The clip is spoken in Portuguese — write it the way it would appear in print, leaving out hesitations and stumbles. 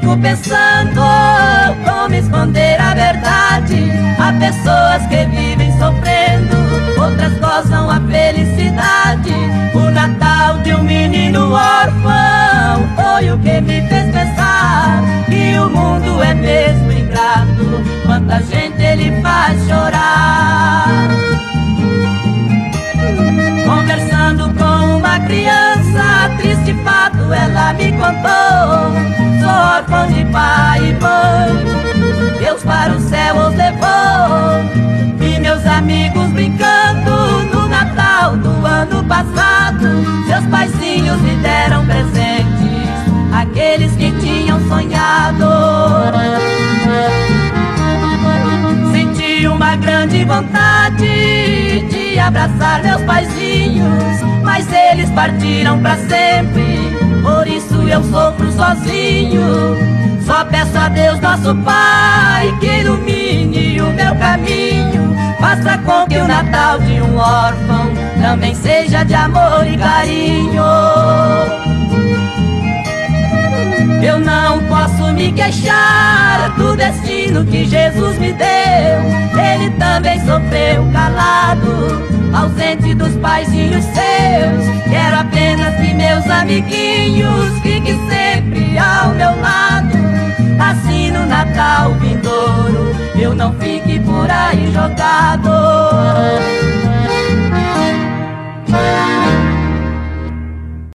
fico pensando como esconder a verdade. Há pessoas que vivem sofrendo, outras gozam a felicidade. O Natal de um menino órfão foi o que me fez pensar que o mundo é mesmo ingrato, quanta gente ele faz chorar. Conversando com uma criança, triste fato ela me contou: sou órfão de pai e mãe, Deus para o céu os levou. Vi meus amigos brincando no Natal do ano passado, seus paizinhos me deram presentes, aqueles que tinham sonhado. Senti uma grande vontade de abraçar meus paizinhos, mas eles partiram pra sempre, por isso eu sofro sozinho. Só peço a Deus nosso Pai que ilumine o meu caminho, faça com que o Natal de um órfão também seja de amor e carinho. Eu não posso me queixar do destino que Jesus me deu, ele também sofreu calado, ausente dos paizinhos seus. Quero apenas que meus amiguinhos fiquem sempre ao meu lado, assim no Natal vindouro eu não fique por aí jogado.